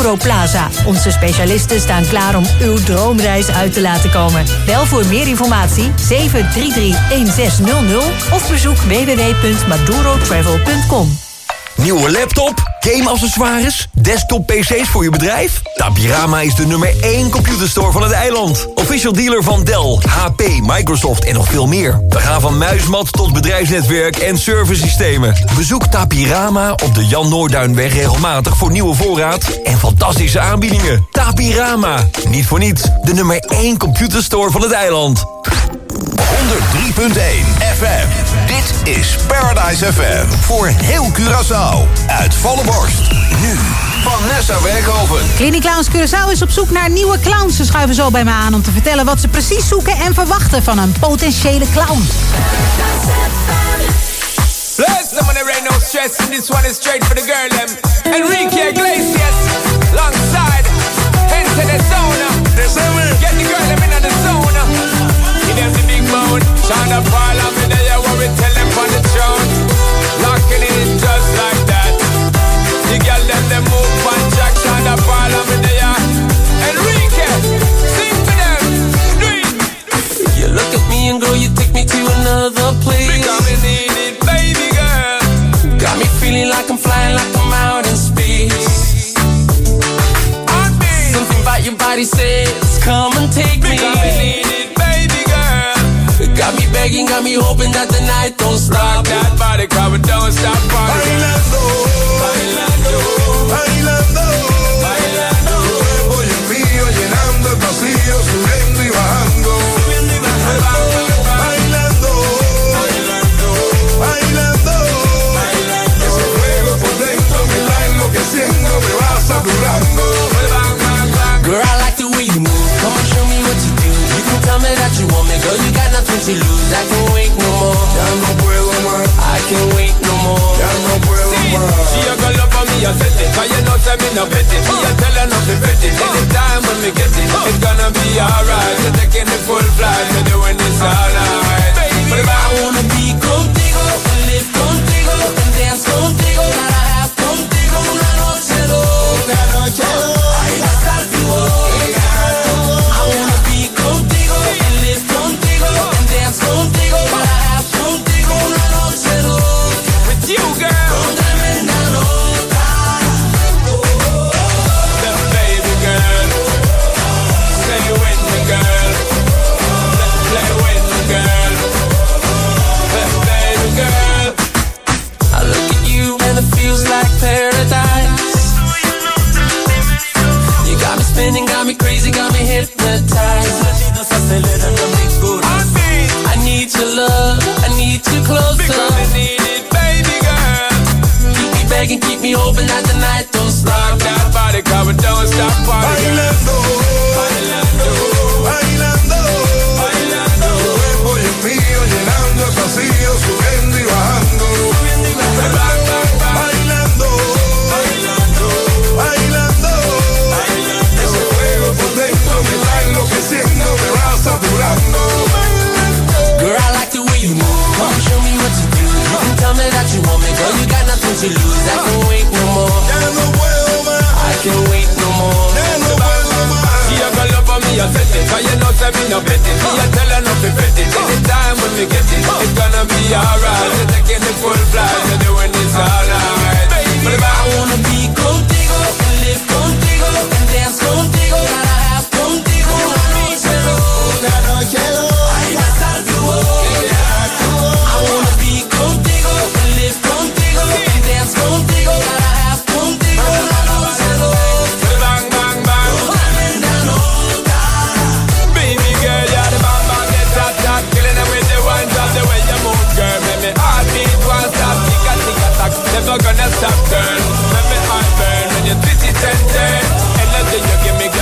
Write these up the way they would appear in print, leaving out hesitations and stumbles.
Maduro Plaza. Onze specialisten staan klaar om uw droomreis uit te laten komen. Bel voor meer informatie 733-1600 of bezoek www.madurotravel.com. Nieuwe laptop, gameaccessoires, desktop PC's voor je bedrijf? Tapirama is de nummer 1 computerstore van het eiland. Official dealer van Dell, HP, Microsoft en nog veel meer. We gaan van muismat tot bedrijfsnetwerk en servicesystemen. Bezoek Tapirama op de Jan Noorduinweg regelmatig voor nieuwe voorraad en fantastische aanbiedingen. Tapirama, niet voor niets, de nummer 1 computerstore van het eiland. 103.1 FM. Dit is Paradise FM. Voor heel Curaçao. Uit volle borst. Nu Vanessa Werkhoven. Clinic Clowns Curaçao is op zoek naar nieuwe clowns. Ze schuiven zo bij me aan om te vertellen wat ze precies zoeken en verwachten van een potentiële clown. Bless them when there ain't no stress, and this one is straight for the girl them. Enrique Iglesias, alongside, enter the zone. Get the girl them in the zone. Give them the big bone, Shonda Paul, I'm in there, what we tell them on the throne. Locking in just like that. The girl them move on track, Shonda Paul, I'm in there. Enrique, sing to them, do it. You look at me and girl, you take me to another place. Because we need it, baby girl. Got me feeling like I'm flying, like I'm out in space. Something about your body says, come and take me. Because we need it, baby girl. Got me begging, got me hoping that the night don't stop. Rock that body, cause we don't stop partying. Bailando, bailando, bailando, bailando. Tu cuerpo y el mío llenando el vacío, subiendo y bajando. Bailando, bailando, bailando, bailando. Ese fuego por dentro me está enloqueciendo, me va saturando. Girl, I like the way you move. Come on, show me what you do. You can tell me that you want me, girl. You got nothing to lose. I can't wait no more. Ya no puedo más. I can't wait no more. Ya no puedo más. She a girl up on me, I set it. Cause you know say me no bet it. Me a tell her not to bet it. Anytime when me get it, it's gonna be alright. You're taking the full flight, you're doing this all night. Baby, I wanna be contigo, live contigo, and dance contigo. Gotta have contigo una noche loca, noche loca. Ahí va a estar tu boca. I wanna be contigo, live contigo, and dance contigo. Gotta have contigo una noche loca. with you, girl. Con tremenda nota. The baby girl. Stay with me, girl. Play with me, girl. The baby girl. I look at you and it feels like paradise. You got me spinning, got me crazy, got me hypnotized. I need your love, I need you closer. Because we need it, baby girl. Keep me begging, keep me hoping that the night don't stop. Rock that body, cause we don't stop partying. Bailando, bailando, bailando, bailando. Tu cuerpo y el mío llenando el vacío, subiendo y bajando. Bailando, bailando, bailando, bailando. Ese fuego por dentro me está enloqueciendo, me va saturando. Girl, I like the way you move. Come show me what you do. You can tell me that you want me, girl. You got nothing to lose. I can't wait no more. Ya no puedo más. I can't wait no more. Ya no puedo más. She a girl up on me, I set it. Cause you know say me no bet it. Me a tell her not to bet it. Anytime when we get it, it's gonna be alright. You're taking the full flight, you're doing this all night. Baby, I wanna be contigo, live contigo, and dance contigo. Gotta have contigo una noche loca, noche loca. Ahí va a estar tu boca. I wanna be contigo, live contigo, and dance contigo. Gotta have contigo una noche loca. bang, bang, bang. Tremenda nota. Baby girl, you're the bang, bang, the top, top. Killing it with the one drop, the way you move, girl. Make me heartbeat won't stop, tick a tick a tock. Never gonna stop, girl. Make me heart burn when you twist it and turn. Energy you give me,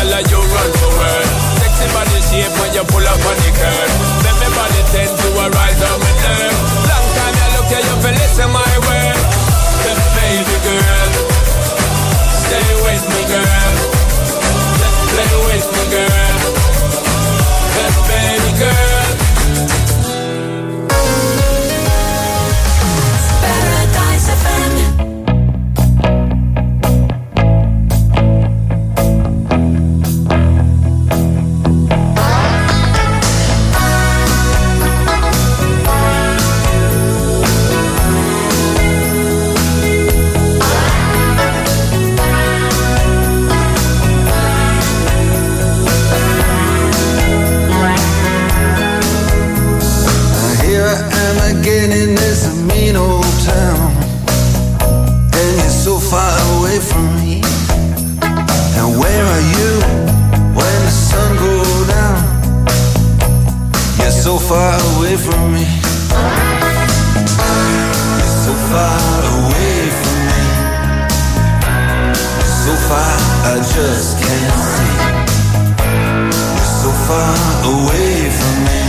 I just can't see. You're so far away from me.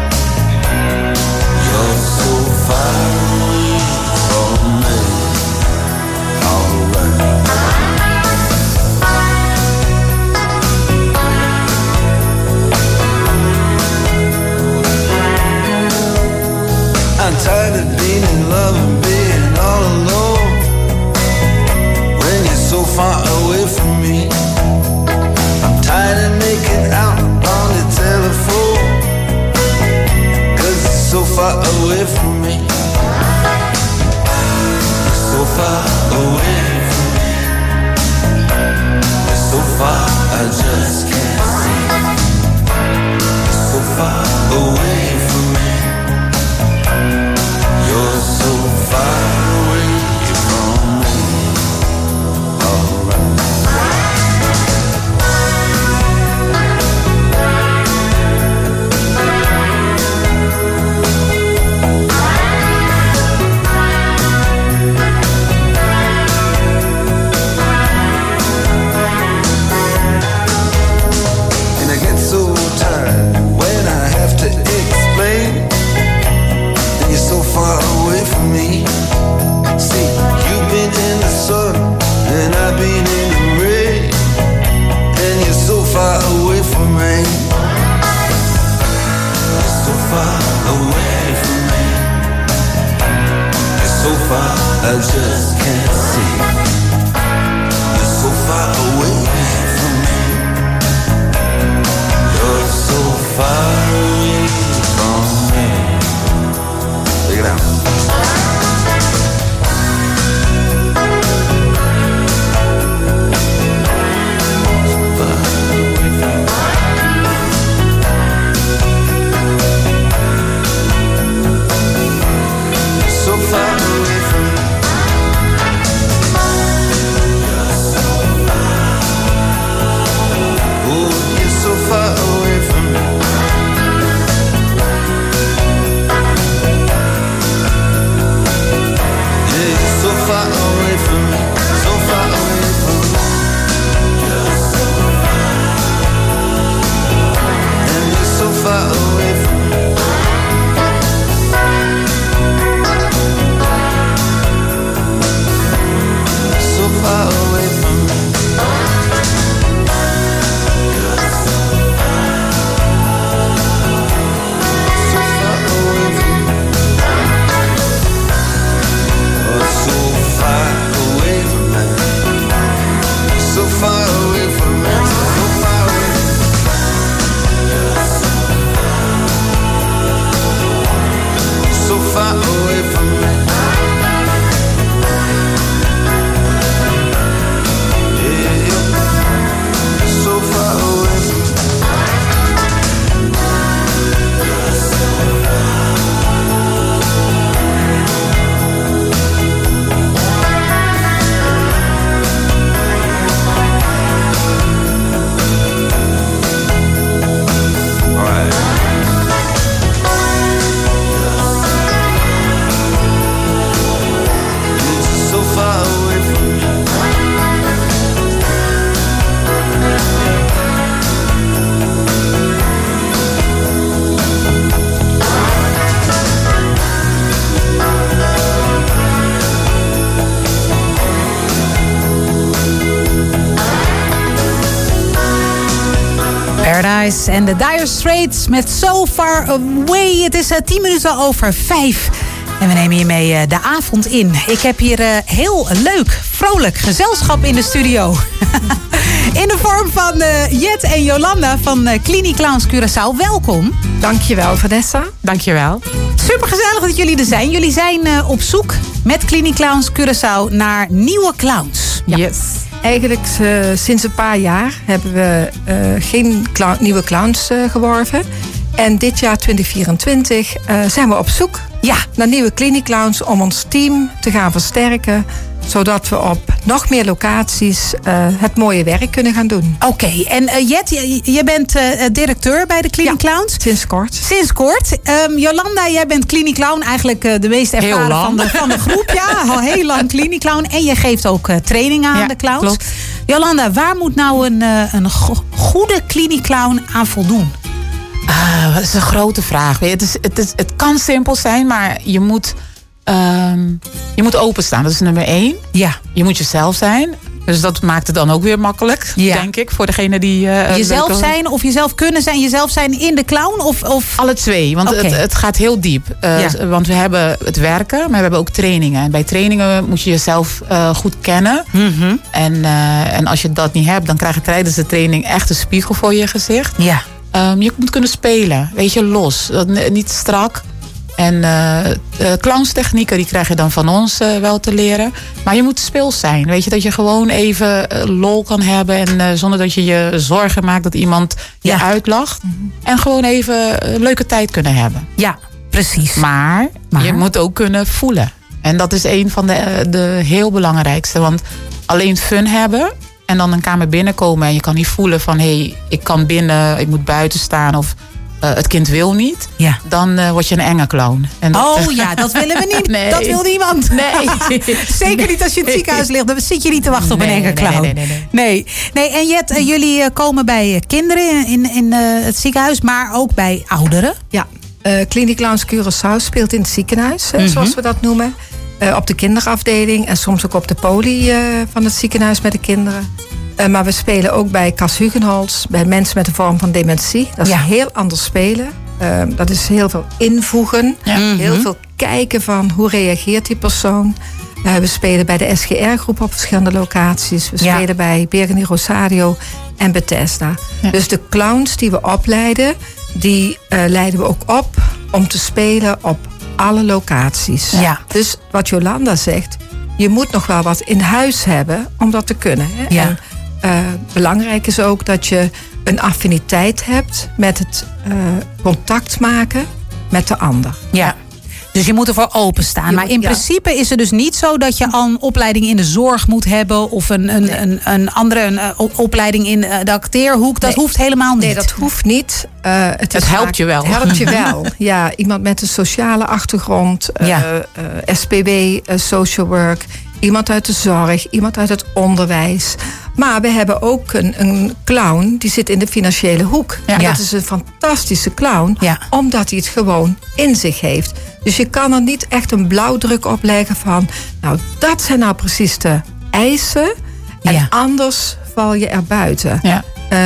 You're so far away from me. Alright. I'm tired of being in love and being all alone. When you're so far away from me, I'm tired of making out on the telephone. 'Cause you're so far away from me. You're so far away from me. You're so far, I just can't see. You're so far away from me. You're so far away from me. And I get so tired when I have to explain. And you're so far away from me. See, you've been in the sun and I've been in the rain. And you're so far away from me. You're so far away from me. You're so far, I just can't see. You're so far away from me. You're so far away from me. Check it out. So far away from me. Oh, you're so far away from me. Yeah, you're so far away from me. So far away from me. And you're so far away from me. So far away from me. So far away from me. Oh, so far away from me. So far away from me. So far away. So far away from me. Yeah, yeah. So far away from me. All right. You're just so far away from me. Paradise en de Dire Straits met So Far Away. Het is 10 minuten over 5. En we nemen je mee de avond in. Ik heb hier heel leuk, vrolijk gezelschap in de studio. In de vorm van Jet en Jolanda van Clinic Clowns Curaçao. Welkom. Dankjewel, Vanessa. Dankjewel. Super gezellig dat jullie er zijn. Jullie zijn op zoek met Clinic Clowns Curaçao naar nieuwe clowns. Ja. Yes. Eigenlijk sinds een paar jaar hebben we geen nieuwe clowns geworven. En dit jaar 2024 zijn we op zoek naar nieuwe Clinic Clowns om ons team te gaan versterken. Zodat we op nog meer locaties het mooie werk kunnen gaan doen. Oké, en Jet, je bent directeur bij de Clinic Clowns. Sinds kort. Sinds kort. Jolanda, jij bent Clinic Clown. Eigenlijk de meest ervaren van de groep. Ja, al heel lang Clinic Clown. En je geeft ook trainingen aan de clowns. Klopt. Jolanda, waar moet nou een goede Clinic Clown aan voldoen? Dat is een grote vraag. Het kan simpel zijn, maar je moet openstaan. Dat is nummer 1. Ja. Je moet jezelf zijn. Dus dat maakt het dan ook weer makkelijk, denk ik, voor degene die... jezelf zijn of jezelf kunnen zijn? Jezelf zijn in de clown? Of? Alle twee, want het gaat heel diep. Want we hebben het werken, maar we hebben ook trainingen. En bij trainingen moet je jezelf goed kennen. Mm-hmm. En als je dat niet hebt, dan krijg je tijdens de training echt een spiegel voor je gezicht. Ja. Je moet kunnen spelen, weet je, los. Niet strak. En clownstechnieken, die krijg je dan van ons wel te leren. Maar je moet speels zijn. Weet je, dat je gewoon even lol kan hebben. En zonder dat je je zorgen maakt dat iemand je uitlacht. Mm-hmm. En gewoon even een leuke tijd kunnen hebben. Ja, precies. Maar je moet ook kunnen voelen. En dat is een van de heel belangrijkste. Want alleen fun hebben en dan een kamer binnenkomen en je kan niet voelen van ik kan binnen, ik moet buiten staan of het kind wil niet. Ja. Dan word je een enge clown. En dat, dat willen we niet. Nee. Dat wil niemand. Nee. Zeker niet als je in het ziekenhuis ligt. Dan zit je niet te wachten op een enge clown. Nee. En Jet, jullie komen bij kinderen in het ziekenhuis, maar ook bij ouderen. Ja. Clinic Clowns Curaçao speelt in het ziekenhuis, zoals we dat noemen. Op de kinderafdeling en soms ook op de poli van het ziekenhuis met de kinderen. Maar we spelen ook bij Cas Hugenholz, bij mensen met een vorm van dementie. Dat is heel anders spelen. Dat is heel veel invoegen. Ja. Heel veel kijken van hoe reageert die persoon. We spelen bij de SGR-groep op verschillende locaties. We spelen bij Bergen Rosario en Bethesda. Ja. Dus de clowns die we opleiden, die leiden we ook op om te spelen op alle locaties. Ja. Dus wat Jolanda zegt, je moet nog wel wat in huis hebben om dat te kunnen. Hè? Ja. En belangrijk is ook dat je een affiniteit hebt met het contact maken met de ander. Ja. Dus je moet ervoor openstaan. Maar in principe is het dus niet zo dat je al een opleiding in de zorg moet hebben of een andere opleiding in de acteerhoek. Dat hoeft helemaal niet. Nee, dat hoeft niet. Het helpt je wel. Het helpt je wel. Ja, iemand met een sociale achtergrond, SPW, social work, iemand uit de zorg, iemand uit het onderwijs. Maar we hebben ook een clown die zit in de financiële hoek. Ja. Dat is een fantastische clown, omdat hij het gewoon in zich heeft. Dus je kan er niet echt een blauwdruk op leggen van, nou, dat zijn nou precies de eisen en anders val je er buiten. Ja.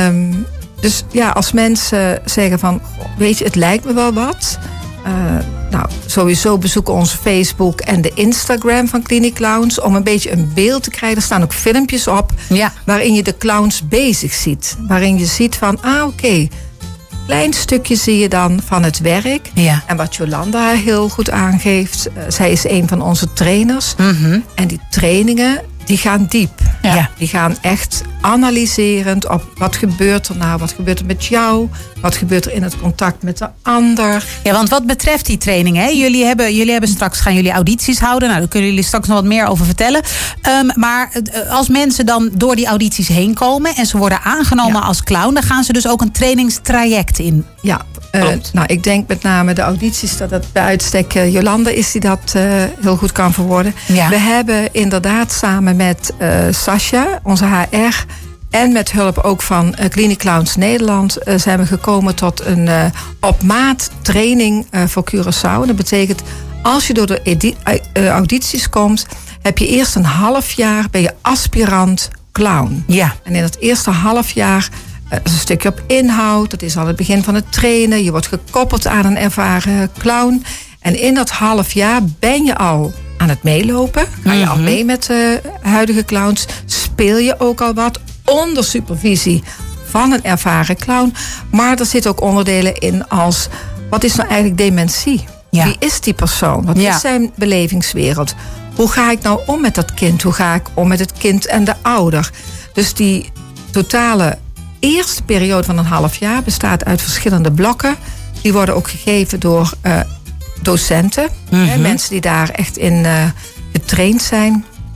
Dus ja, als mensen zeggen van, weet je, het lijkt me wel wat. Nou, sowieso bezoeken onze Facebook en de Instagram van Clinic Clowns om een beetje een beeld te krijgen. Er staan ook filmpjes op waarin je de clowns bezig ziet. Waarin je ziet van, oké, klein stukje zie je dan van het werk. Ja. En wat Jolanda heel goed aangeeft, zij is een van onze trainers. Mm-hmm. En die trainingen, die gaan diep. Ja. Die gaan echt analyserend op wat gebeurt er nou, wat gebeurt er met jou, wat gebeurt er in het contact met de ander. Ja, want wat betreft die training, hè, jullie hebben straks, gaan jullie audities houden. Nou, daar kunnen jullie straks nog wat meer over vertellen. Maar als mensen dan door die audities heen komen en ze worden aangenomen als clown, dan gaan ze dus ook een trainingstraject in. Ja. Nou, ik denk met name de audities dat het bij uitstek Jolanda is die dat heel goed kan verwoorden. Ja. We hebben inderdaad samen met Sascha, onze HR, en met hulp ook van Clinic Clowns Nederland zijn we gekomen tot een op maat training voor Curaçao. Dat betekent, als je door de audities komt, heb je eerst een half jaar, ben je aspirant clown. Ja. En in het eerste half jaar dat is een stukje op inhoud. Dat is al het begin van het trainen. Je wordt gekoppeld aan een ervaren clown. En in dat half jaar ben je al aan het meelopen. Ga je al mee met de huidige clowns. Speel je ook al wat onder supervisie van een ervaren clown. Maar er zitten ook onderdelen in als, wat is nou eigenlijk dementie? Ja. Wie is die persoon? Wat is zijn belevingswereld? Hoe ga ik nou om met dat kind? Hoe ga ik om met het kind en de ouder? Dus die totale eerste periode van een half jaar bestaat uit verschillende blokken. Die worden ook gegeven door docenten. Mensen die daar echt in getraind zijn.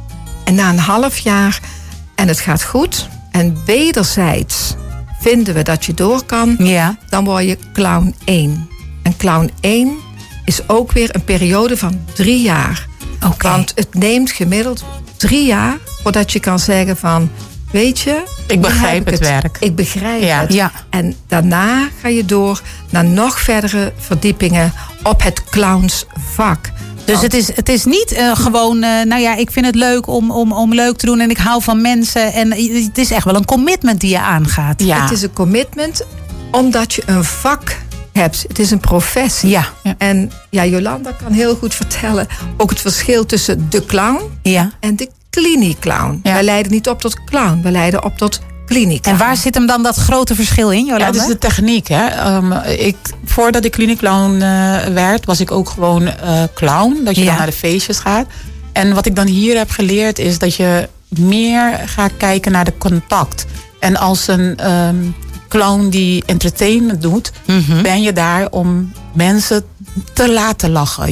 En na een half jaar en het gaat goed en wederzijds vinden we dat je door kan, dan word je clown 1. En clown 1 is ook weer een periode van 3 jaar. Want het neemt gemiddeld 3 jaar voordat je kan zeggen van, weet je, ik begrijp het werk. Ik begrijp het. Ja. En daarna ga je door naar nog verdere verdiepingen op het clownsvak. Dus het is niet gewoon, ik vind het leuk om leuk te doen en ik hou van mensen. En het is echt wel een commitment die je aangaat. Ja. Het is een commitment omdat je een vak hebt. Het is een professie. Ja. En Jolanda kan heel goed vertellen ook het verschil tussen de clown en de kliniekclown. Ja. Wij leiden niet op tot clown, wij leiden op tot kliniekclown. En waar zit hem dan dat grote verschil in, Jolanda? Ja, dat is de techniek. Hè. Voordat ik kliniekclown werd, was ik ook gewoon clown. Dat je dan naar de feestjes gaat. En wat ik dan hier heb geleerd is dat je meer gaat kijken naar de contact. En als een clown die entertainment doet, ben je daar om mensen te laten lachen.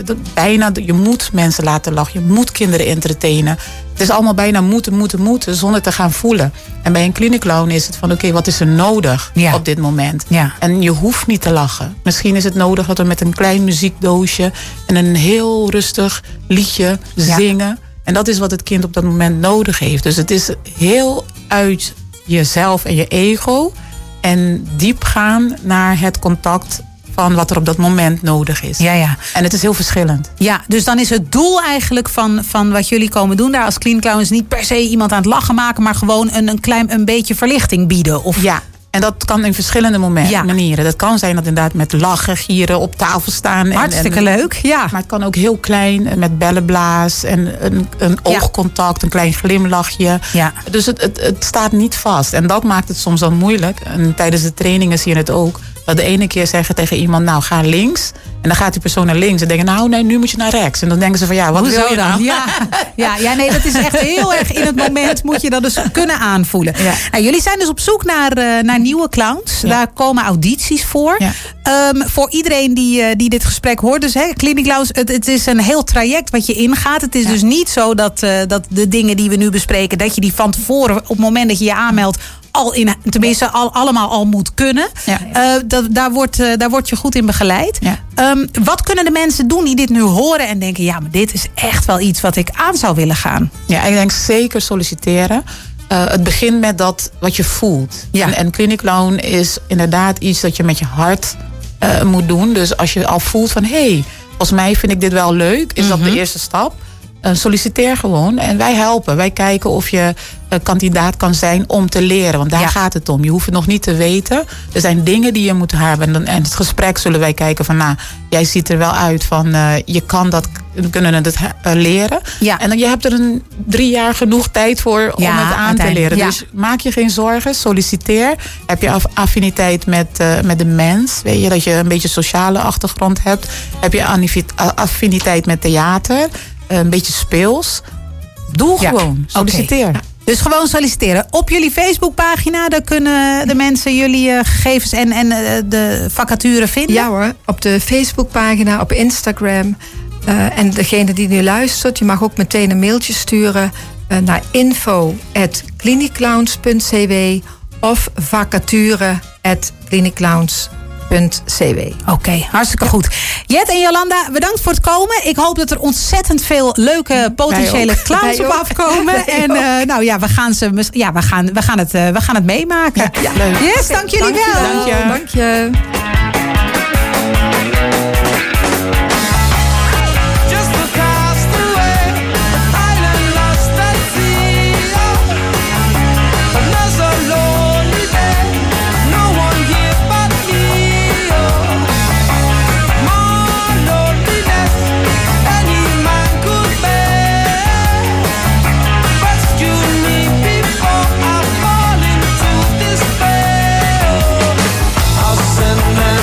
Je moet mensen laten lachen. Je moet kinderen entertainen. Het is allemaal bijna moeten zonder te gaan voelen. En bij een kliniekclown is het van oké, wat is er nodig op dit moment? Ja. En je hoeft niet te lachen. Misschien is het nodig dat we met een klein muziekdoosje en een heel rustig liedje zingen. En dat is wat het kind op dat moment nodig heeft. Dus het is heel uit jezelf en je ego en diep gaan naar het contact van wat er op dat moment nodig is. Ja. En het is heel verschillend. Ja, dus dan is het doel eigenlijk van wat jullie komen doen daar als kliniekclown is niet per se iemand aan het lachen maken, maar gewoon een beetje verlichting bieden. Of... Ja. En dat kan in verschillende manieren. Dat kan zijn dat inderdaad met lachen, gieren, op tafel staan. Hartstikke leuk, ja. Maar het kan ook heel klein, met bellenblaas en een oogcontact, een klein glimlachje. Ja. Dus het staat niet vast. En dat maakt het soms dan moeilijk. En tijdens de trainingen zie je het ook. Dat de ene keer zeggen tegen iemand, nou ga links. En dan gaat die persoon naar links. En denken, nou nee, nu moet je naar rechts. En dan denken ze van, wat wil je dan? Ja, nee, dat is echt heel erg in het moment moet je dat dus kunnen aanvoelen. Ja. Nou, jullie zijn dus op zoek naar nieuwe clowns. Ja. Daar komen audities voor. Ja. Voor iedereen die dit gesprek hoort. Dus kliniekclowns, het is een heel traject wat je ingaat. Het is dus niet zo dat de dingen die we nu bespreken, dat je die van tevoren op het moment dat je je aanmeldt allemaal al moet kunnen. Ja. Daar word je goed in begeleid. Ja. Wat kunnen de mensen doen die dit nu horen en denken, ja, maar dit is echt wel iets wat ik aan zou willen gaan? Ja, ik denk zeker solliciteren. Het begint met dat wat je voelt. Ja. En kliniekclown is inderdaad iets dat je met je hart moet doen. Dus als je al voelt van, volgens mij vind ik dit wel leuk, is dat de eerste stap. Solliciteer gewoon en wij helpen. Wij kijken of je kandidaat kan zijn om te leren. Want daar gaat het om. Je hoeft het nog niet te weten. Er zijn dingen die je moet hebben. En het gesprek zullen wij kijken van, jij ziet er wel uit van, je kan dat, we kunnen het leren. Ja. En dan, je hebt er 3 jaar genoeg tijd voor om het aan te leren. Ja. Dus maak je geen zorgen. Solliciteer. Heb je affiniteit met de mens. Weet je dat je een beetje sociale achtergrond hebt. Heb je affiniteit met theater. Een beetje speels. Doe gewoon. Solliciteer. Okay. Dus gewoon solliciteren. Op jullie Facebookpagina, daar kunnen de mensen jullie gegevens en de vacature vinden? Ja hoor, op de Facebookpagina, op Instagram. En degene die nu luistert, je mag ook meteen een mailtje sturen naar info@kliniekclowns.cw of vacature@kliniekclowns.cw. Oké, hartstikke goed. Jet en Jolanda, bedankt voor het komen. Ik hoop dat er ontzettend veel leuke potentiële clowns op afkomen. En we gaan het meemaken. Ja, leuk. Yes, dank jullie wel. Dank je. Send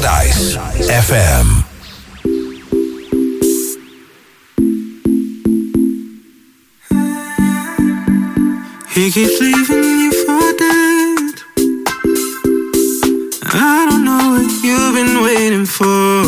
Paradise FM. He keeps leaving you for dead. I don't know what you've been waiting for.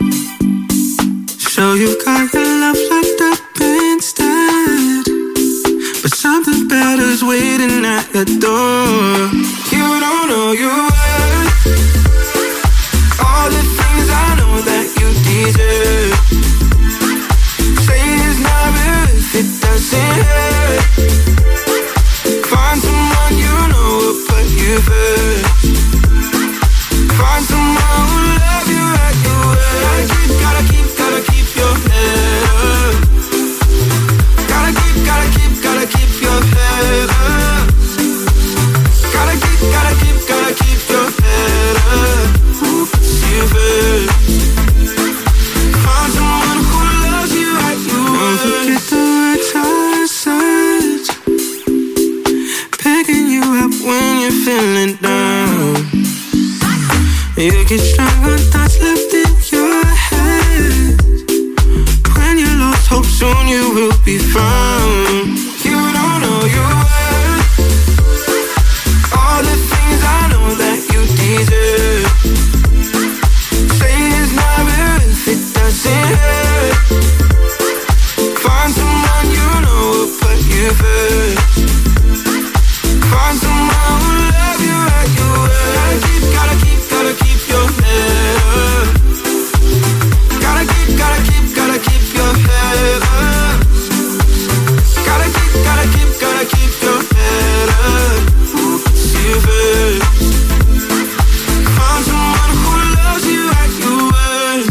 So you've got your love locked up instead. But something better's waiting at your door. You don't know your worth. All the things I know that you deserve. Saying it's not real if it doesn't hurt. Find someone you know will put you first. Find someone who love you at your word. Gotta keep your head up. Gotta keep your head up. Gotta keep your head up. Who puts you first? Find someone who loves you at your word. Don't forget the words I said. Picking you up when you're feeling down. You get stronger, thoughts left in your head. When you lost hope, soon you will be found. You don't know your worth. All the things I know that you deserve. Saying it's not real if it doesn't hurt. Find someone you know will put you first. Find someone who love you at your word. Gotta keep your head up. Gotta keep your head up. Gotta keep your head up. Who puts you first? Find someone who loves you at your word.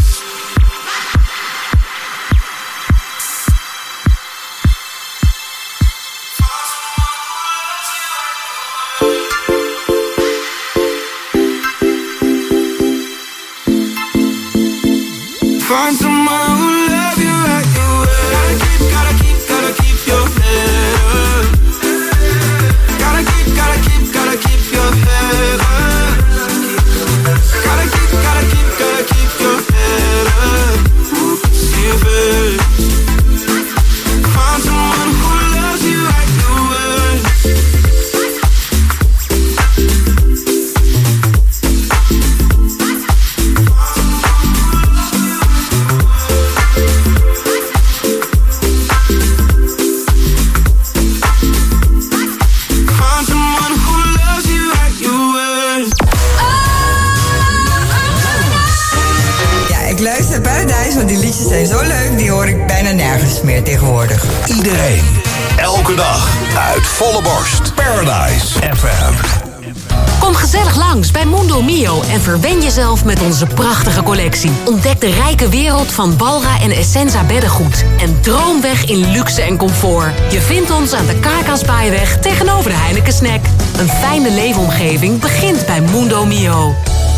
Find someone who love you at your word. Gotta keep your head up. Gotta keep your head up. Gotta keep your head up. Who puts you first? Find someone who loves you at your word. Luister Paradise, want die liedjes zijn zo leuk, die hoor ik bijna nergens meer tegenwoordig. Iedereen, elke dag, uit volle borst. Paradise FM. Kom gezellig langs bij Mundo Mio en verwen jezelf met onze prachtige collectie. Ontdek de rijke wereld van Balra en Essenza beddengoed. En droom weg in luxe en comfort. Je vindt ons aan de Kaka-Spaaiweg tegenover de Heineken Snack. Een fijne leefomgeving begint bij Mundo Mio.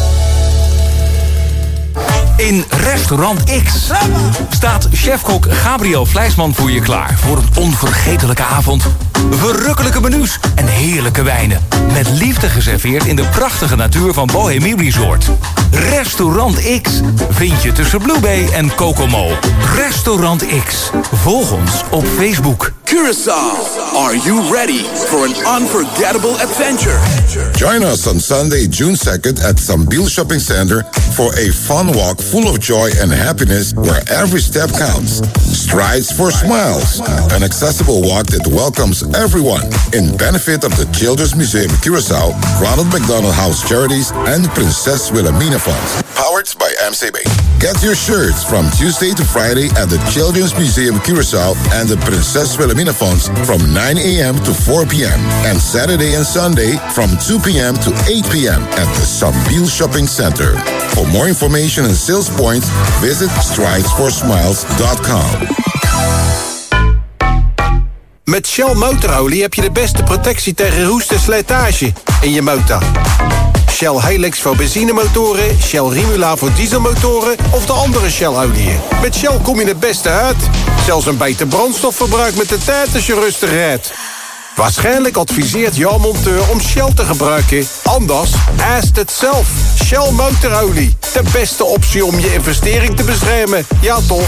In Restaurant X staat chefkok Gabriel Vleisman voor je klaar voor een onvergetelijke avond. Verrukkelijke menus en heerlijke wijnen. Met liefde geserveerd in de prachtige natuur van Bohemie Resort. Restaurant X vind je tussen Blue Bay en Kokomo. Restaurant X. Volg ons op Facebook. Curaçao, are you ready for an unforgettable adventure? Join us on Sunday, June 2nd at Sambil Shopping Center for a fun walk full of joy and happiness where every step counts. Strides for Smiles, an accessible walk that welcomes everyone in benefit of the Children's Museum Curaçao, Ronald McDonald House Charities, and Princess Wilhelmina Fund. Powered by MCB. Get your shirts from Tuesday to Friday at the Children's Museum Curaçao and the Princess Wilhelmina Funds from 9 a.m. to 4 p.m. and Saturday and Sunday from 2 p.m. to 8 p.m. at the Sambil Shopping Center. For more information and sales points, visit stridesforsmiles.com. Met Shell motorolie heb je de beste protectie tegen roest en slijtage in je motor. Shell Helix voor benzinemotoren, Shell Rimula voor dieselmotoren of de andere Shell-oliën. Met Shell kom je het beste uit. Zelfs een beter brandstofverbruik met de tijd als je rustig rijdt. Waarschijnlijk adviseert jouw monteur om Shell te gebruiken. Anders, ask het zelf. Shell motorolie. De beste optie om je investering te beschermen. Ja toch?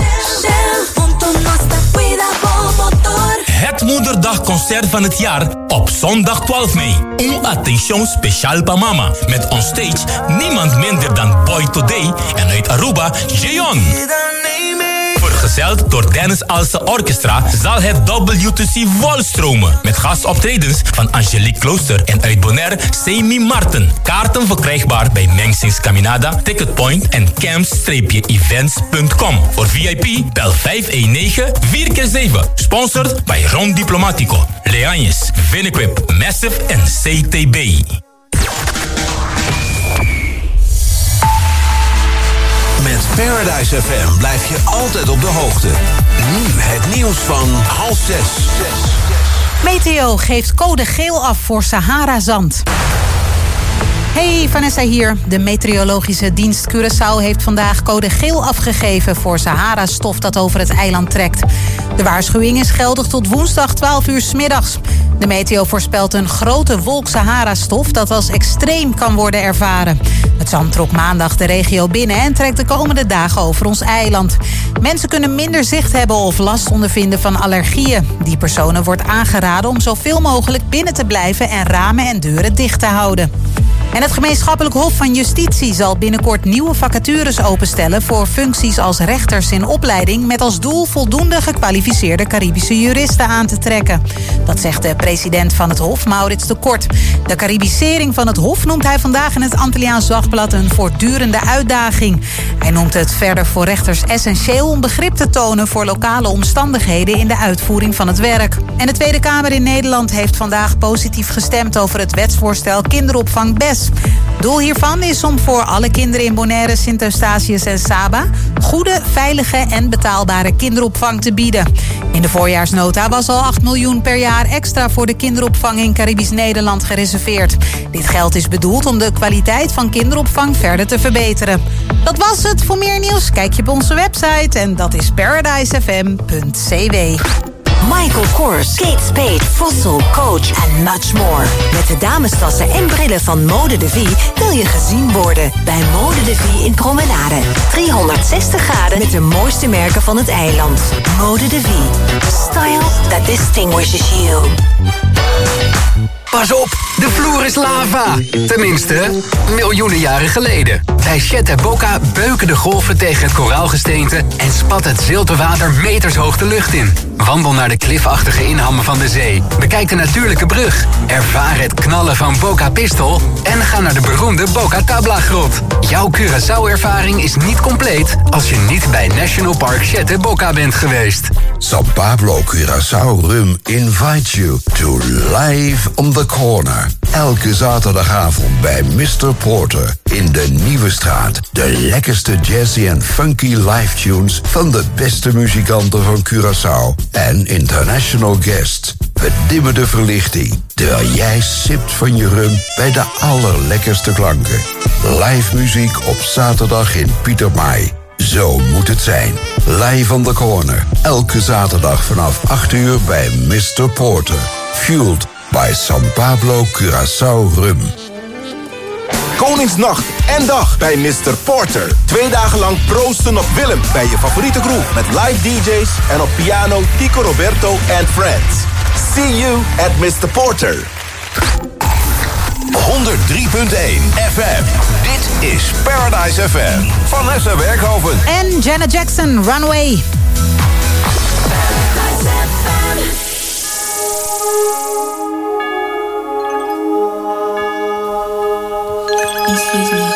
Het Moederdagconcert van het jaar op zondag 12 mei. Un attention speciaal pa mama. Met on stage niemand minder dan Boy Today en uit Aruba, Jeon. Vergezeld door Dennis Alse Orchestra zal het WTC volstromen. Met gastoptredens van Angelique Klooster en uit Bonaire, Semi Martin. Kaarten verkrijgbaar bij Mengsings Caminada, Ticketpoint en camps-events.com. Voor VIP bel 519-4x7. Sponsored bij Ron Diplomatico, Leanjes, Vinequip, Massive en CTB. Met Paradise FM blijf je altijd op de hoogte. Nu het nieuws van 5:30. Meteo geeft code geel af voor Sahara-zand. Hey, Vanessa hier. De meteorologische dienst Curaçao heeft vandaag code geel afgegeven voor Sahara-stof dat over het eiland trekt. De waarschuwing is geldig tot woensdag 12 uur 's middags. De meteo voorspelt een grote wolk Sahara-stof dat als extreem kan worden ervaren. Het zand trok maandag de regio binnen en trekt de komende dagen over ons eiland. Mensen kunnen minder zicht hebben of last ondervinden van allergieën. Die personen wordt aangeraden om zoveel mogelijk binnen te blijven en ramen en deuren dicht te houden. En het gemeenschappelijk hof van justitie zal binnenkort nieuwe vacatures openstellen voor functies als rechters in opleiding met als doel voldoende gekwalificeerde Caribische juristen aan te trekken. Dat zegt de president van het hof, Maurits de Kort. De Caribisering van het hof noemt hij vandaag in het Antilliaans Dagblad een voortdurende uitdaging. Hij noemt het verder voor rechters essentieel om begrip te tonen voor lokale omstandigheden in de uitvoering van het werk. En de Tweede Kamer in Nederland heeft vandaag positief gestemd over het wetsvoorstel kinderopvang BES. Doel hiervan is om voor alle kinderen in Bonaire, Sint-Eustatius en Saba goede, veilige en betaalbare kinderopvang te bieden. In de voorjaarsnota was al 8 miljoen per jaar extra voor de kinderopvang in Caribisch Nederland gereserveerd. Dit geld is bedoeld om de kwaliteit van kinderopvang verder te verbeteren. Dat was het. Voor meer nieuws kijk je op onze website en dat is paradisefm.cw. Michael Kors, Kate Spade, Fossil, Coach en much more. Met de damestassen en brillen van Mode de Vie wil je gezien worden bij Mode de Vie in Promenade. 360 graden met de mooiste merken van het eiland. Mode de Vie. Style that distinguishes you. Pas op, de vloer is lava. Tenminste, miljoenen jaren geleden. Bij Chet Boca beuken de golven tegen het koraalgesteente en spat het zilverwater meters hoog de lucht in. Wandel naar de klifachtige inhammen van de zee. Bekijk de natuurlijke brug. Ervaar het knallen van Boca Pistol en ga naar de beroemde Boca Tabla grot. Jouw Curaçao-ervaring is niet compleet als je niet bij National Park Chet Boca bent geweest. San Pablo Curaçao Rum invites you to Live on the Corner. Elke zaterdagavond bij Mr. Porter in de Nieuwe Straat. De lekkerste jazzy en funky live tunes van de beste muzikanten van Curaçao. En international guests. We dimmen de verlichting, terwijl jij sipt van je rum bij de allerlekkerste klanken. Live muziek op zaterdag in Pieter Maai. Zo moet het zijn. Live on the Corner. Elke zaterdag vanaf 8 uur bij Mr. Porter. Fueled by San Pablo Curaçao Rum. Koningsnacht en dag bij Mr. Porter. 2 dagen lang proosten op Willem bij je favoriete groep. Met live DJ's en op piano Tico Roberto and Friends. See you at Mr. Porter. 103.1 FM. Dit is Paradise FM. Vanessa Werkhoven. En Janet Jackson, Runaway. Excuse me.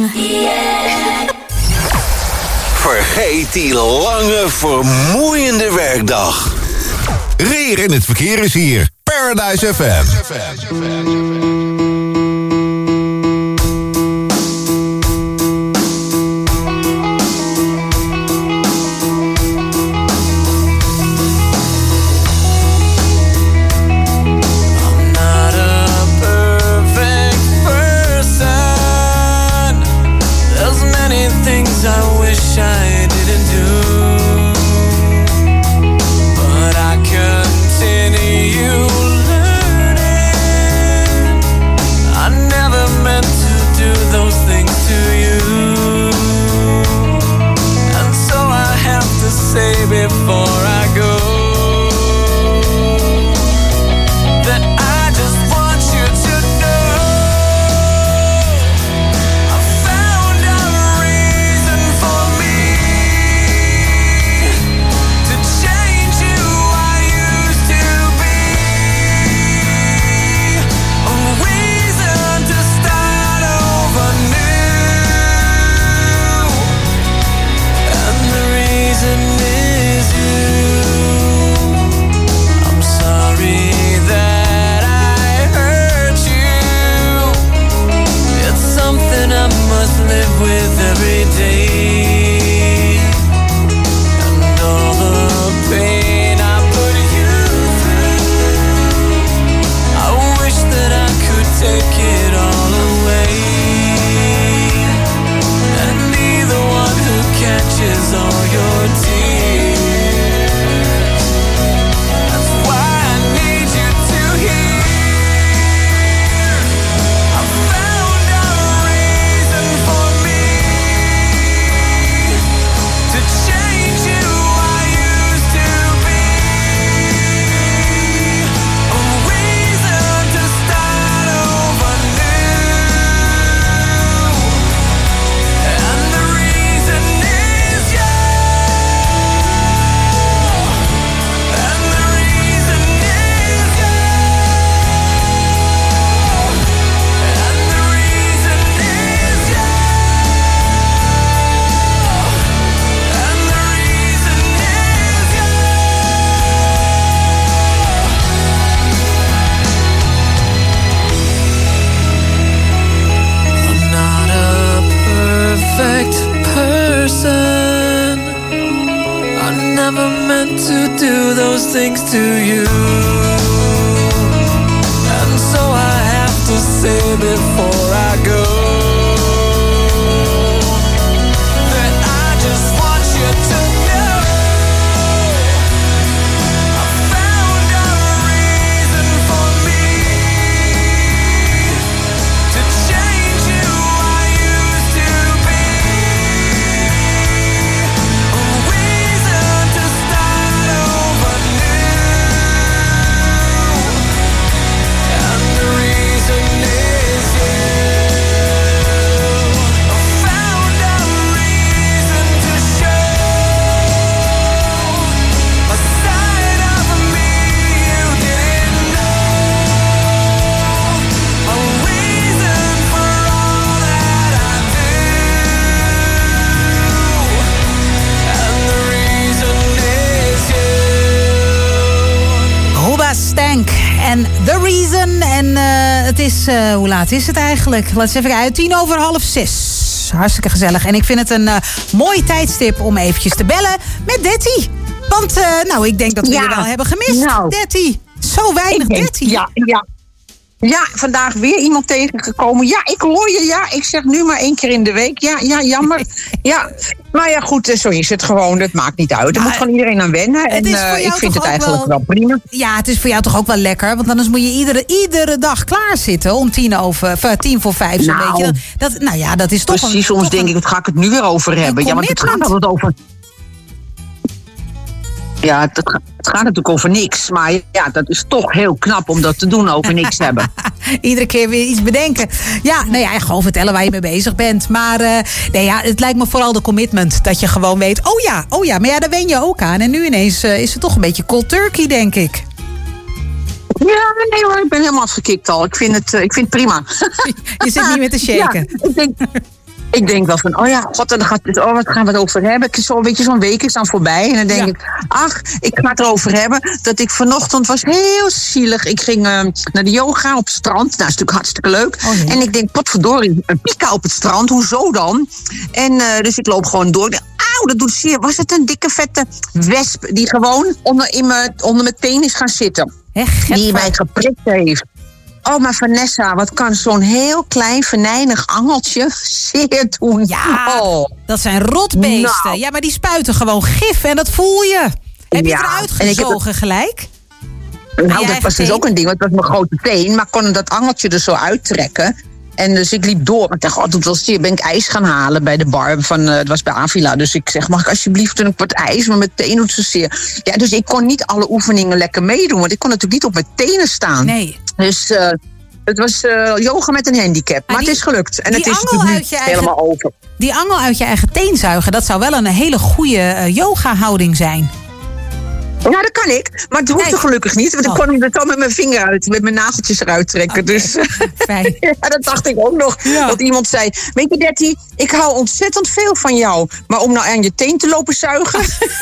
Vergeet die lange, vermoeiende werkdag. Rier in het verkeer is hier. Paradise FM. I wish I didn't do, but I continue learning. I never meant to do those things to you, and so I have to say before I go that I just want you to know I found a reason for me to change who I used to be, a reason to start over new, and the reason is you. I'm sorry that I hurt you. It's something I must live with every day, and all the pain I put you through, I wish that I could take it all away, and be the one who catches all your tears. That's why I need you to hear I found a reason for me to change who I used to be, a reason to start over new, and the reason is you, and the reason is you, and the reason is you, and the reason is you. I'm not a perfect person. I never meant to do those things to you, and so I have to say before I go that I just want you to know I found a reason for me to change who I used to be, a reason to start over new, and the reason is you. I found a reason to show a side of me you didn't know, a reason for all that I do, and the reason is you. Ruba Stank en The Reason. En het is, hoe laat is het eigenlijk? Laat eens even kijken, 5:10. Hartstikke gezellig. En ik vind het een mooi tijdstip om eventjes te bellen met Detty. Want nou, ik denk dat we je wel hebben gemist, Detty. Zo weinig Detty. Ja, vandaag weer iemand tegengekomen. Ja, ik hoor je. Ja, ik zeg nu maar 1 keer in de week. Ja, jammer. Ja, maar ja, goed, zo is het gewoon. Het maakt niet uit. Er moet gewoon iedereen aan wennen. En ik vind het eigenlijk wel prima. Ja, het is voor jou toch ook wel lekker. Want anders moet je iedere dag klaarzitten om 5:10. Zo'n beetje. Nou ja, dat is toch precies, soms denk ik, wat ga ik het nu weer over hebben? Ja, want het gaat altijd over... Ja, het gaat natuurlijk over niks. Maar ja, dat is toch heel knap om dat te doen, over niks hebben. Iedere keer weer iets bedenken. Ja, nou ja, gewoon vertellen waar je mee bezig bent. Maar nee, ja, het lijkt me vooral de commitment. Dat je gewoon weet, oh ja, maar ja, daar wen je ook aan. En nu ineens is het toch een beetje cold turkey, denk ik. Ja, nee hoor, ik ben helemaal afgekikt al. Ik vind het prima. Je zit niet meer te shaken. Ja, Ik denk wel van, oh ja, god, dan gaat het, wat gaan we het over hebben? Zo'n week is dan voorbij. En dan denk ik, ik ga het erover hebben. Dat ik vanochtend was heel zielig. Ik ging naar de yoga op het strand. Nou, dat is natuurlijk hartstikke leuk. Oh, en ik denk, potverdorie, een pika op het strand. Hoezo dan? En dus ik loop gewoon door. Auw, dat doet zeer. Was het een dikke vette wesp die gewoon onder mijn teen is gaan zitten? Die mij geprikt heeft. Oh, maar Vanessa, wat kan zo'n heel klein, venijnig angeltje zeer doen? Ja, dat zijn rotbeesten. Nou. Ja, maar die spuiten gewoon gif en dat voel je. Heb je eruit gezogen gelijk? Nou, dat was dus ook een ding, want het was mijn grote teen. Maar kon dat angeltje er zo uittrekken. En dus ik liep door. Ik dacht, dat was zeer. Ben ik ijs gaan halen bij de bar. Het was bij Avila. Dus ik zeg, mag ik alsjeblieft een wat ijs? Maar mijn teen doet zo zeer. Ja, dus ik kon niet alle oefeningen lekker meedoen. Want ik kon natuurlijk niet op mijn tenen staan. Nee. Dus het was yoga met een handicap. Maar het is gelukt. En het is nu helemaal over. Die angel uit je eigen teen zuigen, dat zou wel een hele goede yoga-houding zijn. Ja, dat kan ik. Maar het hoefde gelukkig niet. Want ik kon hem er zo met mijn vinger uit, met mijn nageltjes eruit trekken. Okay. Dus fijn. Ja, dat dacht ik ook nog. Ja. Dat iemand zei, weet je Detty, ik hou ontzettend veel van jou. Maar om nou aan je teen te lopen zuigen...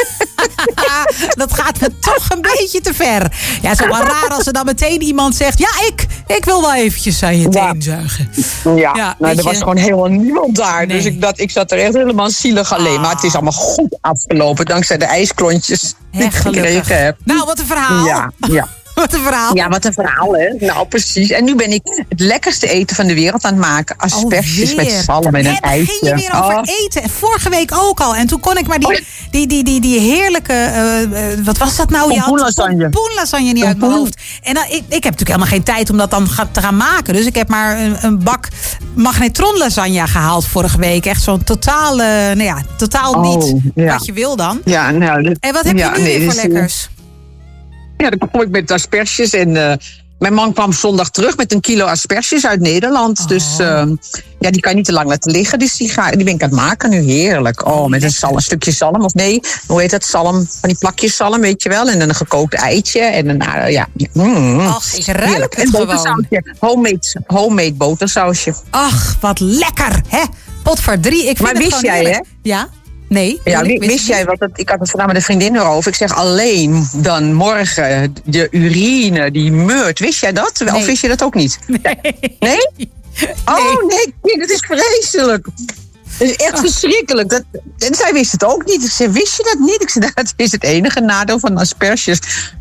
dat gaat me toch een beetje te ver. Ja, het is wel raar als er dan meteen iemand zegt... ja, ik wil wel eventjes aan je teen zuigen. Ja, nou, er was gewoon helemaal niemand daar. Nee. Dus ik zat er echt helemaal zielig alleen. Maar het is allemaal goed afgelopen, dankzij de ijsklontjes die ik gekregen heb. Nou, wat een verhaal. Ja. Wat een verhaal. Ja, wat een verhaal, hè. Nou, precies. En nu ben ik het lekkerste eten van de wereld aan het maken. Asperges met zalm en een ijsje. Ging je weer over eten. Vorige week ook al. En toen kon ik maar die heerlijke... wat was dat nou? Pompoenlasagne niet uit mijn hoofd. En ik heb natuurlijk helemaal geen tijd om dat dan te gaan maken. Dus ik heb maar een bak magnetronlasagne gehaald vorige week. Echt zo'n totaal niet wat je wil dan. Ja, nou... En wat heb je nu weer voor lekkers? Ja, dan kom ik met asperges en mijn man kwam zondag terug met 1 kilo asperges uit Nederland. Dus die kan je niet te lang laten liggen. Dus die ben ik aan het maken nu. Heerlijk. Oh, met een stukje zalm. Of nee, hoe heet dat? Zalm, van die plakjes zalm, weet je wel. En dan een gekookt eitje. En dan, Ach, ik ruik het gewoon. Homemade botersausje. Ach, wat lekker, hè? Pot voor 3. Ik vind maar wist jij, hè? Ja? Nee. Ja, wist jij, want ik had het vandaag met een vriendin erover. Ik zeg alleen dan morgen de urine, die meurt. Wist jij dat? Nee. Of wist je dat ook niet? Nee? Oh nee, dat is vreselijk. Dat is echt verschrikkelijk. En zij wist het ook niet. Ik zei, wist je dat niet? Ik zei, dat is het enige nadeel van asperges.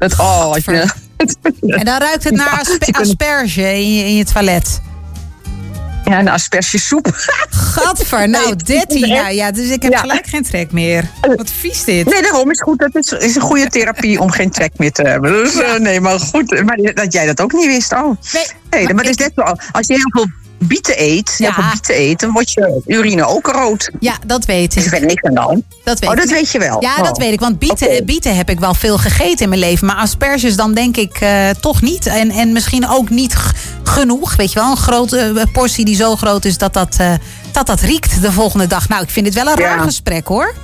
En dan ruikt het naar asperge in je toilet. Ja, een aspergesoep. Gadver, nou dit ja, dus ik heb gelijk geen trek meer. Wat vies dit. Nee, daarom is goed. Dat is een goede therapie om geen trek meer te hebben. Dus nee, maar goed. Maar dat jij dat ook niet wist. Oh. Nee, maar het is net zo. Als je heel veel bieten eet, dan wordt je urine ook rood. Ja, dat weet ik. Dus er niks aan de hand. Dat weet je wel. Ja, dat weet ik. Want bieten heb ik wel veel gegeten in mijn leven. Maar asperges dan denk ik toch niet. En misschien ook niet genoeg. Weet je wel, een grote portie die zo groot is dat riekt de volgende dag. Nou, ik vind het wel een raar gesprek, hoor.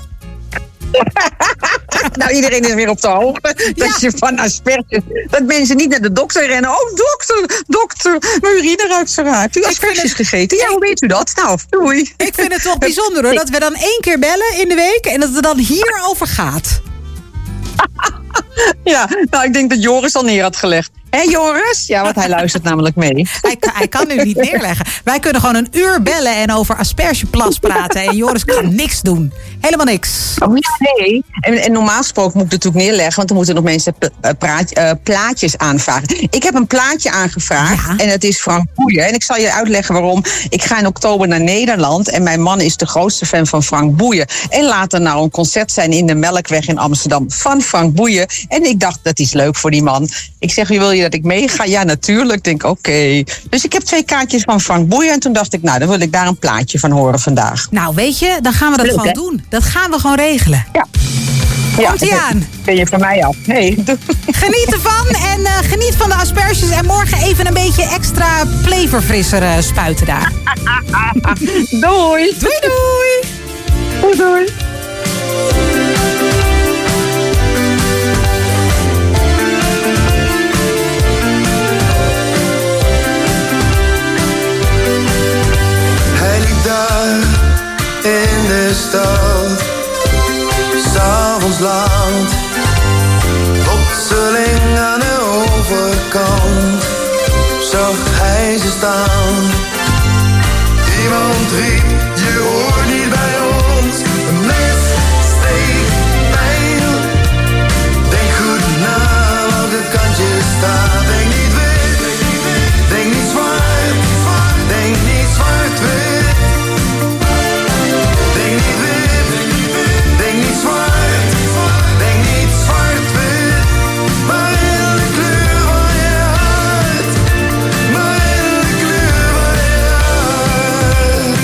Nou, iedereen is weer op de hoogte dat je van asperges... dat mensen niet naar de dokter rennen. Oh, dokter, mijn urine ruikt zo raar. Heb u asperges gegeten? Ja, hoe weet u dat? Nou, doei. Ik vind het toch bijzonder, hoor, dat we dan 1 keer bellen in de week... en dat het dan hierover gaat. Ja, nou, ik denk dat Joris al neer had gelegd. Hé Joris? Ja, want hij luistert namelijk mee. Hij kan nu niet neerleggen. Wij kunnen gewoon 1 uur bellen en over aspergeplas praten. En Joris kan niks doen. Helemaal niks. Oh ja, nee. En normaal gesproken moet ik het natuurlijk neerleggen... want dan moeten nog mensen plaatjes aanvragen. Ik heb een plaatje aangevraagd en het is Frank Boeien. En ik zal je uitleggen waarom. Ik ga in oktober naar Nederland... en mijn man is de grootste fan van Frank Boeien. En laat er nou een concert zijn in de Melkweg in Amsterdam... van Frank Boeien. En ik dacht, dat is leuk voor die man. Ik zeg, wil je dat ik meega? Ja, natuurlijk. Ik denk, oké. Dus ik heb 2 kaartjes van Frank Boeien. En toen dacht ik, nou, dan wil ik daar een plaatje van horen vandaag. Nou, weet je, dan gaan we dat leuk, gewoon doen. Dat gaan we gewoon regelen. Ja. Komt-ie aan. Ben je van mij af? Nee. Geniet ervan en geniet van de asperges. En morgen even een beetje extra flavorfrisser spuiten daar. Doei. Doei, doei. Doei, doei. Hij liep daar stad. 'S'avonds laat, plotseling aan de overkant, zag hij ze staan. Iemand riep, je hoort niet bij ons. Een mes steekt pijn. Denk goed na welke kant je staat. Denk niet wit, denk niet zwart. Denk niet zwart-wit. Denk niet wit, denk niet zwart. Denk niet zwart-wit. Maar in de kleur van je hart. Maar in de kleur van je hart.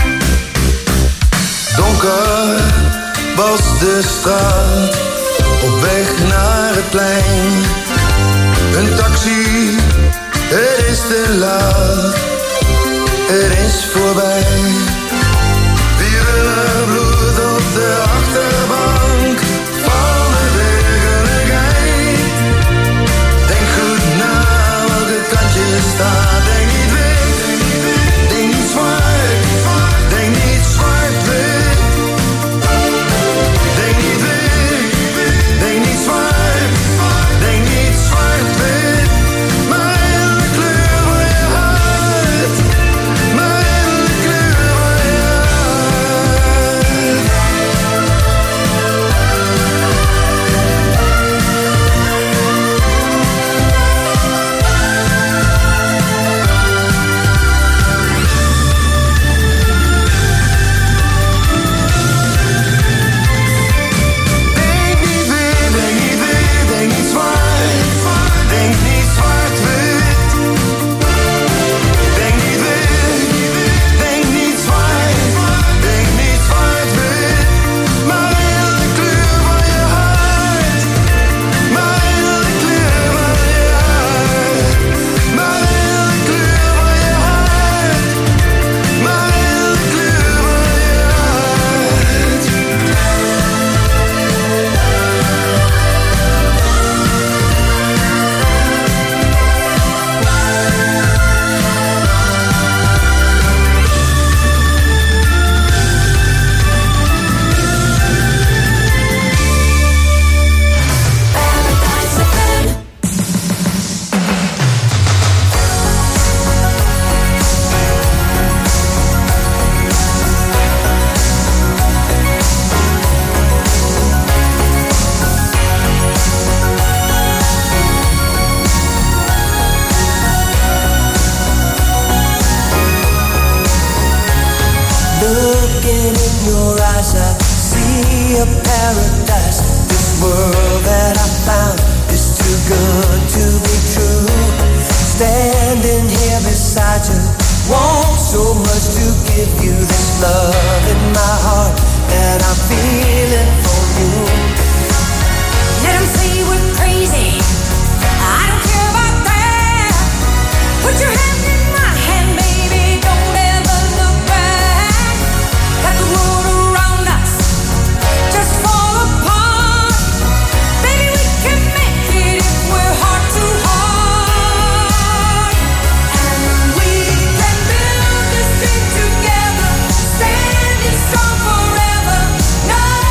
Donker was de straat, op weg naar het plein. Een taxi, het is te laat, het is voorbij. Wiebelig bloed op de achterbank van de werkelijkheid. Denk goed na welke kant je staat. Denk niet wit, denk niet zwart, denk niet zwart-wit. Denk niet wit, denk niet zwart, denk niet zwart-wit. Maar in de kleur van je hart, maar in de kleur van je Looking in your eyes, I see a paradise. This world that I found is too good to be true. Standing here beside you, want so much to give you this love in my heart that I'm feeling for you. Let them say we're crazy, I don't care about that. Put your hand in my hand, baby, don't ever look back. Let the world around us just fall apart. Baby, we can make it if we're heart to heart. And we can build this dream together, standing strong forever. No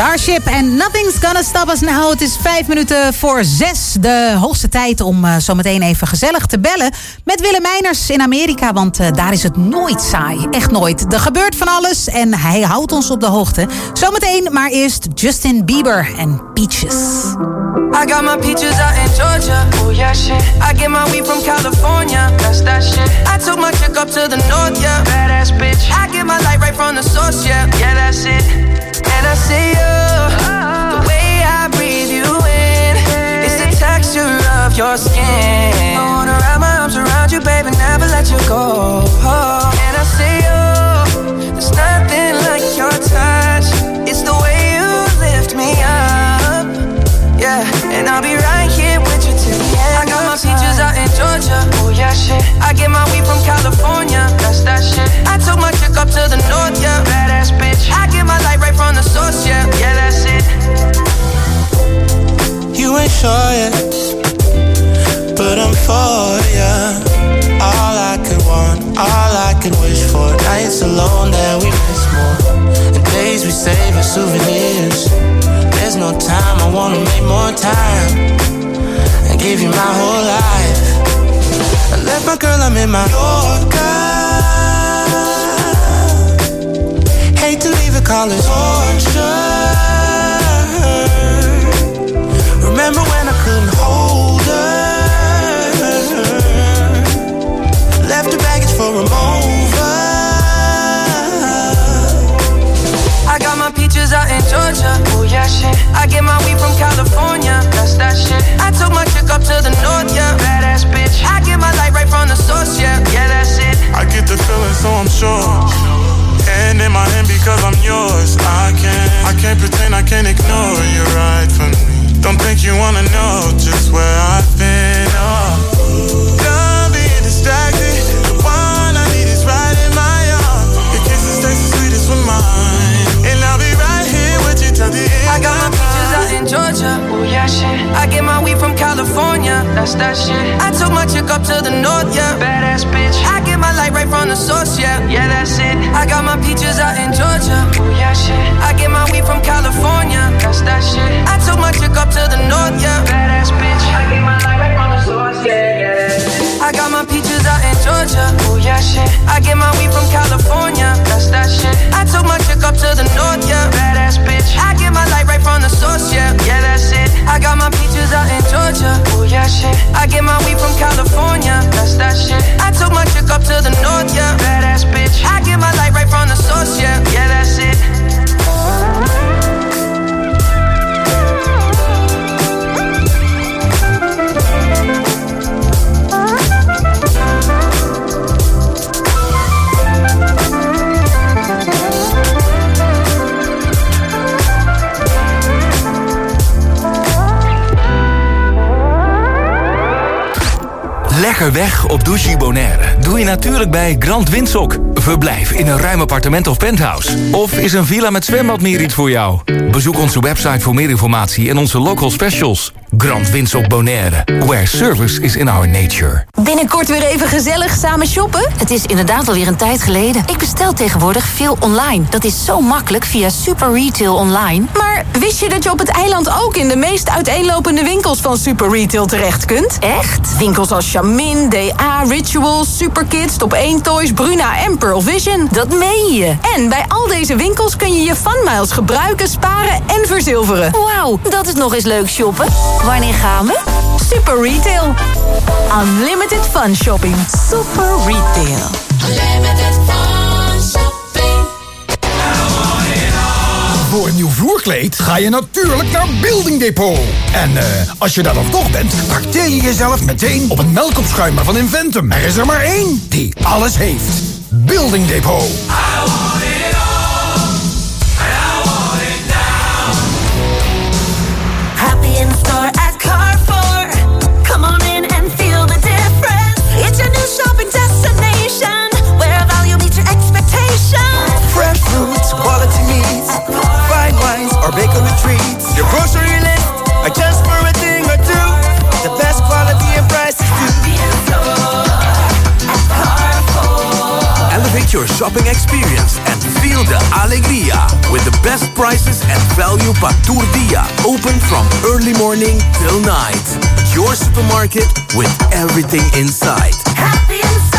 Starship en Nothing's Gonna Stop Us Now. Het is 5 minuten voor 6. De hoogste tijd om zometeen even gezellig te bellen met Willem Meiners in Amerika. Want daar is het nooit saai. Echt nooit. Er gebeurt van alles en hij houdt ons op de hoogte. Zometeen, maar eerst Justin Bieber en Peaches. I got my peaches out in Georgia, oh yeah shit. I get my weed from California, that's that shit. I took my chick up to the north, yeah, badass bitch. I get my light right from the source, yeah, yeah that's it. And I see you, the way I breathe you in, it's the texture of your skin. I wanna wrap my arms around you, baby, never let you go. And I see you, there's nothing like your touch. It's the way you lift me up. Yeah, and I'll be right here with you till the end. I got my peaches out in Georgia, oh yeah shit. I get my weed from California, that's that shit. I took my chick up to the north, yeah, badass bitch. I get my light right from the source, yeah, yeah that's it. You ain't sure yet, but I'm for ya. All I could want, all I could wish for. Nights alone that we miss more, and days we save as souvenirs. There's no time, I wanna make more time and give you my whole life. I left my girl, I'm in my Yorker. Hate to leave it, call it torture. Remember when I couldn't hold her? Left the baggage for a over. I got my peaches out in Georgia, oh yeah shit. I get my weed from California, that's that shit. I took my chick up to the north, yeah, badass bitch. I get my light right from the source, yeah, yeah that's it. I get the feeling so I'm sure, and in my hand because I'm yours. I can't pretend, I can't ignore you right from me. Don't think you wanna know just where I've been, Done being distracted, the one I need is right in my arms. Your kisses taste the sweetest with mine, and I'll be right here with you till the end. I got my peaches out in Georgia, oh yeah shit. I get my weed from California, that's that shit. I took my chick up to the north, yeah, badass bitch. I get my light right from the source, yeah, yeah that's it. I got my peaches out in Georgia, oh yeah shit. I get my weed from California, that's that shit. I took my chick up to the north, yeah, badass bitch. I get my light right from the source, yeah, yeah that's it. I got my peaches out in Georgia, oh yeah shit. I get my weed from California, that's that shit. I took my chick up to the north, yeah, badass bitch. I get my light right from the source, yeah, yeah that's it. I got my peaches out in Georgia, oh yeah shit. I get my weed from California, that's that shit. I took my chick up to the north, yeah, badass bitch. I get my light right from the source, yeah, yeah that's it. Lekker weg op Douchy Bonaire doe je natuurlijk bij Grand Windsock. Verblijf in een ruim appartement of penthouse. Of is een villa met zwembad meer iets voor jou? Bezoek onze website voor meer informatie en onze local specials. Grand Windsock Bonaire, where service is in our nature. Binnenkort weer even gezellig samen shoppen? Het is inderdaad alweer een tijd geleden. Ik bestel tegenwoordig veel online. Dat is zo makkelijk via Super Retail Online. Maar wist je dat je op het eiland ook in de meest uiteenlopende winkels van Super Retail terecht kunt? Echt? Winkels als Charmin, DA, Rituals, Superkids, Top 1 Toys, Bruna en Pearl Vision. Dat meen je. En bij al deze winkels kun je je funmiles gebruiken, sparen en verzilveren. Wauw, dat is nog eens leuk shoppen. Wanneer gaan we? Super Retail. Unlimited fun shopping. Super Retail. Unlimited fun shopping. Voor een nieuw vloerkleed ga je natuurlijk naar Building Depot. En als je daar dan toch bent, trakteer je jezelf meteen op een melkopschuimer van Inventum. Er is er maar één die alles heeft. Building Depot. Happy in store at Carrefour. Come on in and feel the difference. It's your new shopping destination, where value meets your expectations. Fresh fruits, quality meats, fine wines or bakery treats. Your grocery list, adjust for a thing or two. The best quality and prices too. Elevate your shopping experience and feel de Alegria, with the best prices and value per dia. Open from early morning till night. Your supermarket with everything inside. Happy and